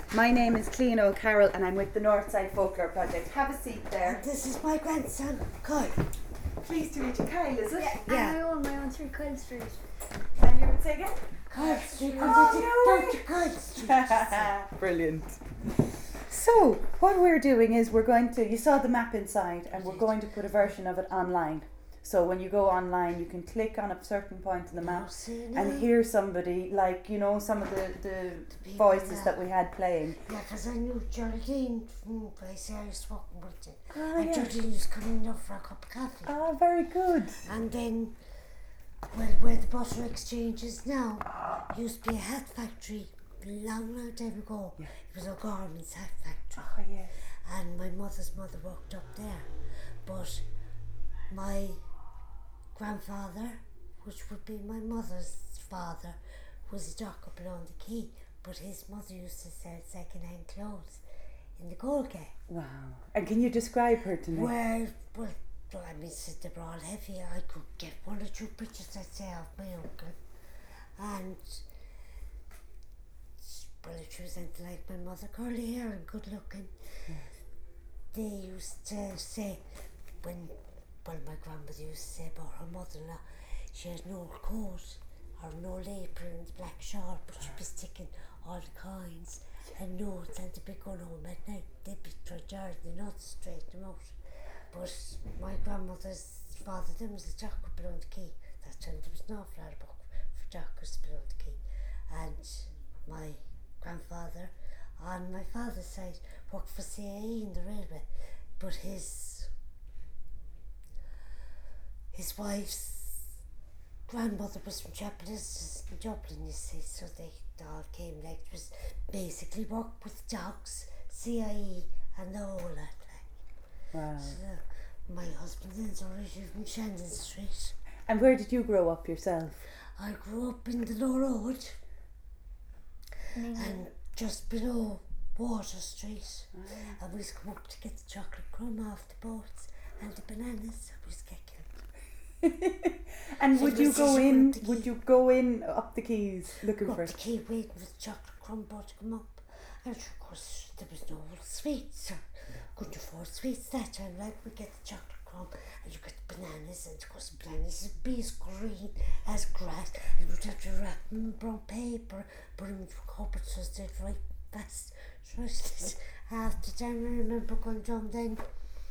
My name is Clean O'Carroll and I'm with the Northside Folklore Project. Have a seat there. This is my grandson, Kyle. Pleased to meet you. Kyle, is it? Yeah. And my own through Kyle Street. And you would say again? Kyle Street. Oh, no Kyle Street. Brilliant. So, what we're doing is you saw the map inside, and we're going to put a version of it online. So when you go online, you can click on a certain point in the map and hear somebody, like, you know, some of the voices that we had playing. Yeah, because I knew Geraldine from the place I was walking with you. Yeah. Geraldine was coming up for a cup of coffee. Oh, very good. And then, where the butter exchange is now, used to be a hat factory long time ago. Yeah. It was a garments hat factory. Oh, yes. And my mother's mother worked up there. But my grandfather, which would be my mother's father, was a docker below the quay, but his mother used to sell second-hand clothes in the Golgate. Wow. And can you describe her to me? Well, I mean, since they were all heavy, I could get one or two pictures, I'd say, of my uncle. And, well, she was into like my mother, curly hair and good looking. Yes. They used to say, my grandmother used to say about her mother-in-law, she had no coat or no apron and the black shawl, but she'd be sticking all the coins and notes, and they'd be going home at night. They'd be trying the nuts, straighten them out. But my grandmother's father, them was a jocker below the quay. That time there was an awful lot of book for jockers below the quay. And my grandfather, on my father's side, worked for CAE in the railway, but his wife's grandmother was from Chaplains in Dublin, you see, so they all came, like, it was basically work with dogs, CIE and the whole lot, like. Wow. So, my husband is originally from Shandon Street. And where did you grow up yourself? I grew up in the Low Road, and just below Water Street, and we used to come up to get the chocolate crumb off the boats and the bananas, we used to get killed. And would you go in up the quays looking for it? Up the quay waiting for the chocolate crumb boat to come up. And of course there was no sweets, or couldn't afford sweets that time. Like, we get the chocolate crumb and you get the bananas, and of course the bananas would be as green as grass, and we'd have to wrap them in brown paper, put them in cupboards so they'd ripe fast. So half the time I remember going down then,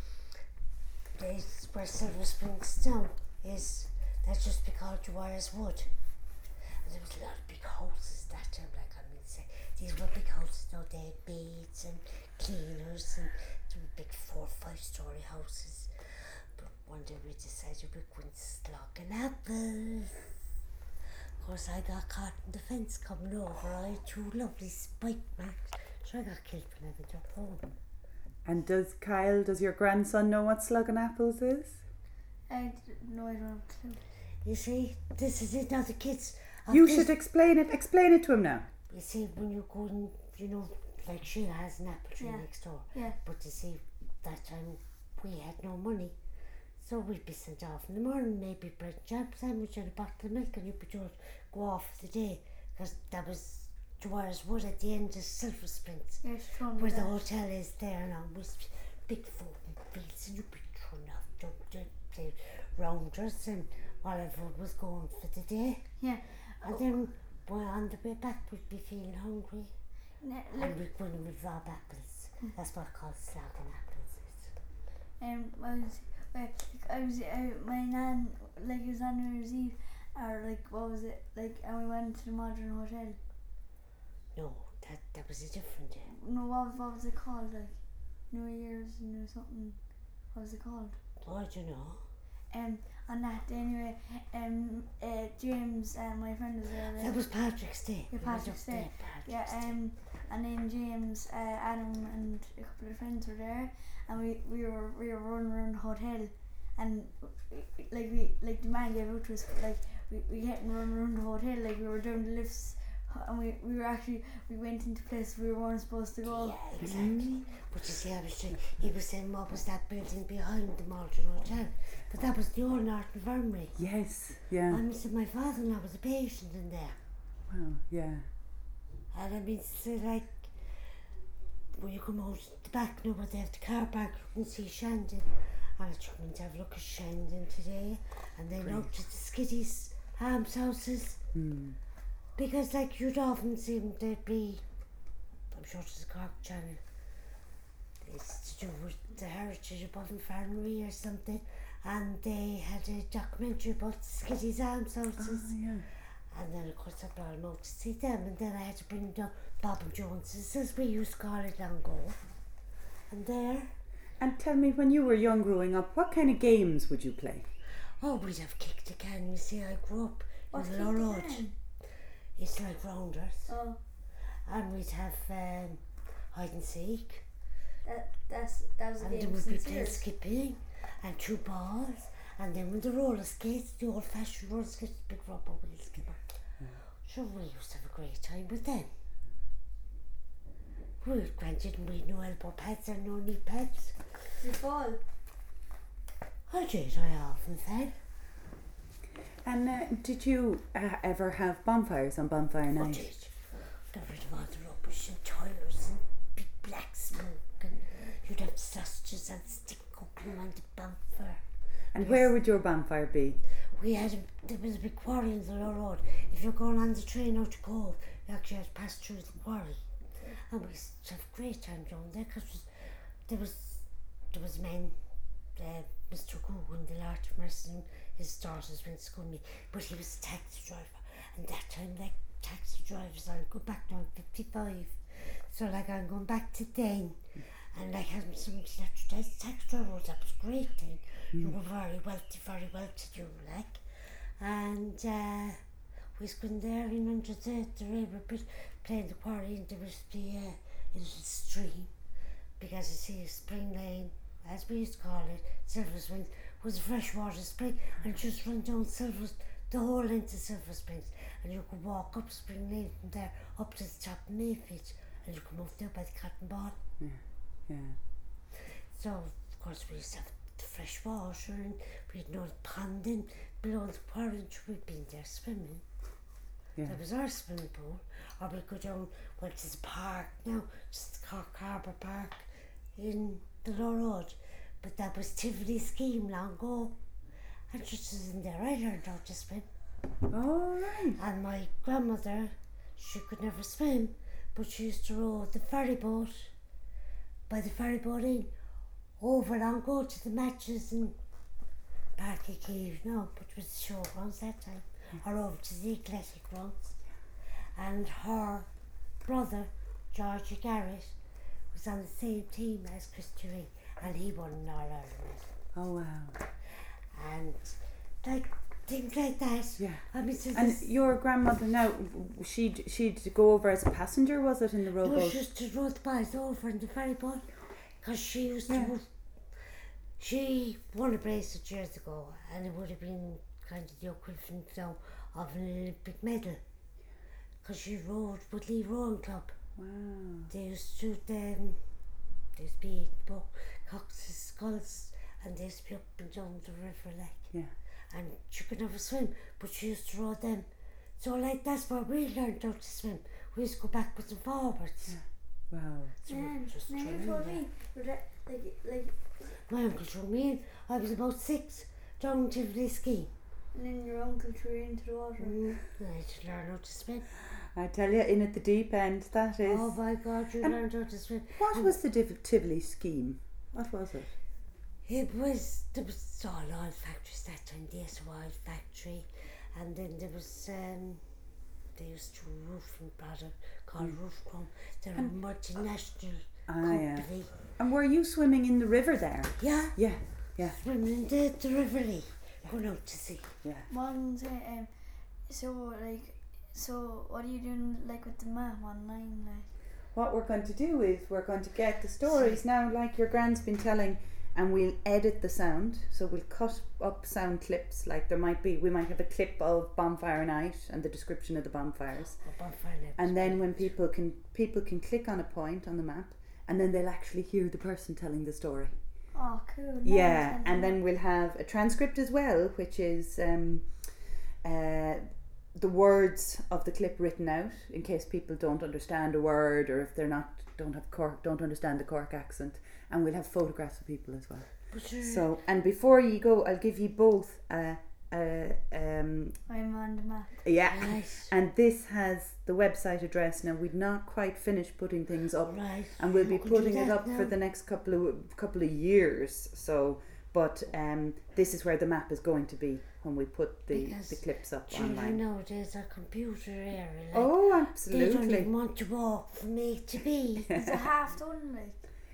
place where Silver Springs now is, that used to be called Dwyer's Wood. And there was a lot of big houses that time, like, I mean, say, these were big houses, now they had maids and cleaners, and there were big 4 or 5 story houses. But one day we decided we couldn't slug an apple. Of course, I got caught in the fence coming over. I had 2 lovely spike marks, so I got killed when I went up home. And does your grandson know what slugging apples is? I don't have a clue. You see, this is it now, the kids. You should explain it. Explain it to him now. You see, when you go and, you know, like Sheila has an apple tree next door. Yeah. But you see, that time we had no money. So we'd be sent off in the morning, maybe bread and jam sandwich and a bottle of milk, and you'd be told, go off for the day. Because that was Dwyer's Wood at the end of Silver Springs. Yes, where the hotel is there now. With big folk fields, and you'd be thrown off, the rounders and whatever was going for the day. Yeah. And then on the way back we'd be feeling hungry. And we'd go and we'd rob apples. That's what I call slogging apples. My nan, like, it was on New Year's Eve, or like, what was it, like, and we went to the Modern Hotel. No, that was a different day. No, what was it called, like, New Year's, something, what was it called? Oh, I don't know. On that day anyway, James and my friend was there. That was Patrick's Day. Yeah, Patrick's Day. And then James, Adam and a couple of friends were there, and we were running around the hotel, and like the man gave out to us, like we hadn't run around the hotel, like we were down the lifts, and we went into places we weren't supposed to go. Yeah, exactly. But you see, he was saying what was that building behind the Malton Hotel, but that was the old Norton Infirmary. Yes, yeah. And so my father-in-law was a patient in there. Wow, yeah. And I mean, so like, you come out the back now where they have the car park, you can see Shandon. And I took them to have a look at Shandon today, and then out to the Skiddies almshouses. Because like you'd often see them, they'd be, I'm sure it's the Cork Channel, it's to do with the heritage of Bunfarnery or something, and they had a documentary about the Skiddies almshouses. And then of course I brought them out to see them, and then I had to bring them down Bob and Jones's, as we used to call it long ago. And there. And tell me, when you were young growing up, what kind of games would you play? Oh, we'd have kick the can. You see, I grew up in the Low Road. It's like rounders. Oh. And we'd have hide and seek. That was a and game. then we'd be playing skipping and 2 balls. And then with the roller skates, the old fashioned roller skates, big rubber wheels came out. Sure, we used to have a great time with them. We were granted and we had no elbow pads and no knee pads. Did you fall? I did, I often fell. And did you ever have bonfires on bonfire night? I did. Got rid of all the rubbish and tires and big black smoke, and you'd have sausages and stick cooking on the bonfire. And where would your bonfire be? There was a big quarry in the Low Road. If you're going on the train out to Cove, you actually had to pass through the quarry. And we used to have a great time down there, because there was men, Mr. Googan, the Lord of Mercy, his daughters went to school with me, but he was a taxi driver, and that time, like taxi drivers, I'll go back now, I'm 55, so like I'm going back to then, and like having some taxi drivers, that was a great thing. You were very well to do, like, and we was going there in under the river bit, playing the quarry, and there was the little stream, because you see Spring Lane, as we used to call it, Silver Springs, was a freshwater spring, and it just ran down the whole length of Silver Springs, and you could walk up Spring Lane from there up to the top of Mayfield, and you come up there by the cotton ball. Yeah. So of course we used to have the fresh water, and we had no pond in below the quarry, and we'd been there swimming. That was our swimming pool. Or we go down, well, there's a park now, just the Cork Harbour Park in the Low Road, but that was Tivoli scheme long ago, and just was in there I learned how to swim. Oh, right. And my grandmother, she could never swim, but she used to row the ferry boat by the ferry boat in over long ago to the matches in Parky Cave now, which was the showgrounds that time, or over to the athletic grounds. And her brother, Georgie Garrett, was on the same team as Christy Ring, and he won an All-Ireland medal. Oh, wow. And like things like that. Yeah. I mean, so And your grandmother now, she'd go over as a passenger, was it, in the rowboat? no, she used to row the boys over in the ferry boat, because she used to. She won a bracelet years ago, and it would have been kind of the equivalent now of an Olympic medal, because she rowed with Lee Rowing Club. Wow. They used to be cocks' skulls, and they used to be up and down the river, like. Yeah. And she could never swim, but she used to row them. So like that's where we learned how to swim. We used to go backwards and forwards. Yeah. Wow. So we just you trained told there. me, like, My uncle threw me in. I was about 6, down Tivoli ski. and then your uncle threw you into the water. I had to learn how to swim. I tell you, in at the deep end, that is. Oh my God, you And learned how to swim. What was the Tivoli scheme? What was it? There was all oil factories that time, the SO oil factory, and then there was they used to roofing product called Roofcom. They're a multinational company. And were you swimming in the river there? Yeah. Yeah. Swimming in the River Lee, going out to sea. Yeah. One thing, so what are you doing like with the map online, like? What we're going to do is we're going to get the stories now, like your grand's been telling, and we'll edit the sound. So we'll cut up sound clips, like we might have a clip of bonfire night and the description of the bonfires. And then when people can click on a point on the map, and then they'll actually hear the person telling the story. Oh, cool. Yeah, Nice. and then we'll have a transcript as well, which is the words of the clip written out in case people don't understand a word, or if they're not don't understand the Cork accent, and we'll have photographs of people as well. So, and before you go, I'll give you both I'm on the map. yeah, Right. and this has the website address. Now we've not quite finished putting things up, Right. and we'll be We can do putting it that up now. for the next couple of years. So, but this is where the map is going to be when we put the Because clips up Children online. nowadays are computer area. Like, Oh, they don't absolutely. even want to walk from A to B. Is it half done? Like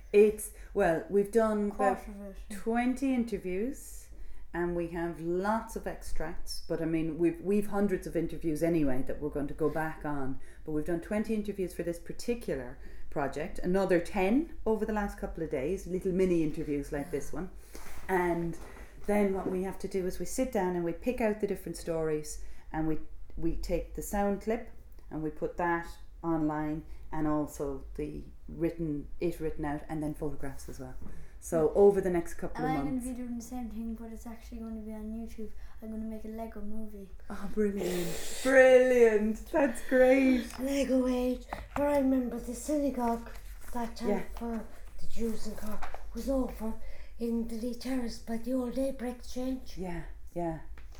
We've done about quarter of it. 20 interviews, and we have lots of extracts. But I mean, we've hundreds of interviews anyway that we're going to go back on. But we've done 20 interviews for this particular project. Another 10 over the last couple of days, little mini interviews like this one. And then what we have to do is we sit down and we pick out the different stories, and we take the sound clip and we put that online, and also the written out, and then photographs as well. So over the next couple And of I'm going months. to be doing the same thing, but it's actually going to be on YouTube. I'm going to make a Lego movie. Oh, brilliant! That's great. Lego Age. But I remember the synagogue that time Yeah. for the Jews in Cork was over in the Lee Terrace by the old Labour Exchange, Yeah.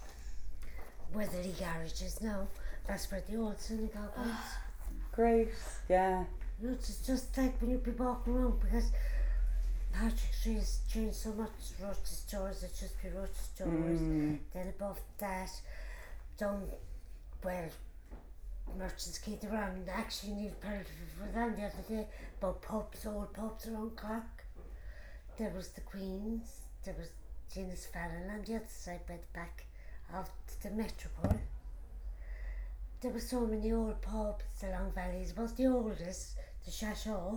where the Lee Garage is now. That's where the old synagogue was. Great. Yeah. You know, it's just like when you be walking around, because Patrick Street has changed so much. Roach stores, it just be Roach stores. Then above that, down where Merchants Quay around, actually need part for them the other day about pubs, old pubs around Cork. There was the Queen's, there was Gina's Fallon on the other side by the back of the Metropole. There were so many old pubs. The Long Valleys was the oldest, the Chachot.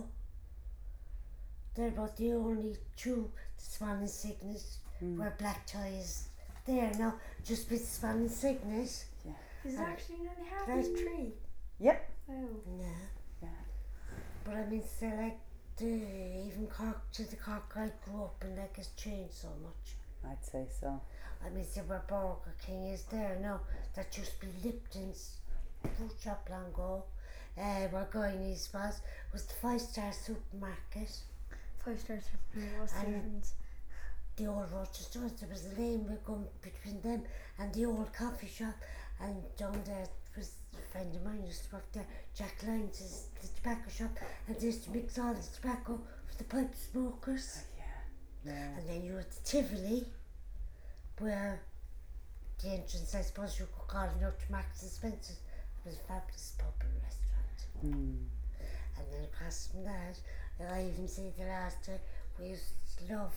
They're about the only two, the Swan and Signet, where Black Tie is there now, just with Swan and Signet. Is it actually only half Right. a tree? Yep. Wow. Yeah. Yeah. But I mean, so like, even Cork, to the Cork I grew up in, like, has changed so much. I'd say so. I mean, see where Burger King is there now, that used to be Lipton's fruit shop long ago. Where Guyanese was the 5-star supermarket. 5 stars. What's the And- difference? The old Rochester, there was a lane going between them and the old coffee shop, and down there was a friend of mine used to work there, Jack Lyons, is the tobacco shop, and they used to mix all the tobacco for the pipe smokers. Yeah. And then you were at the Tivoli, where the entrance, I suppose you could call it, out to Marks and Spencer's, was a fabulous pub and restaurant. And then across from that, I even see the last time we used to love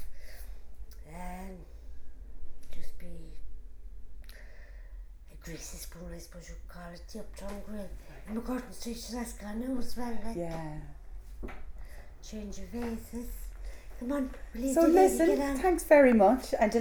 just be a greasy spoon, I suppose you could call it, the Uptown Grill. In McCurtain Street, Slasca now as well, like, Yeah. change of faces. Come on, we'll leave So the lady get listen, on. thanks very much, and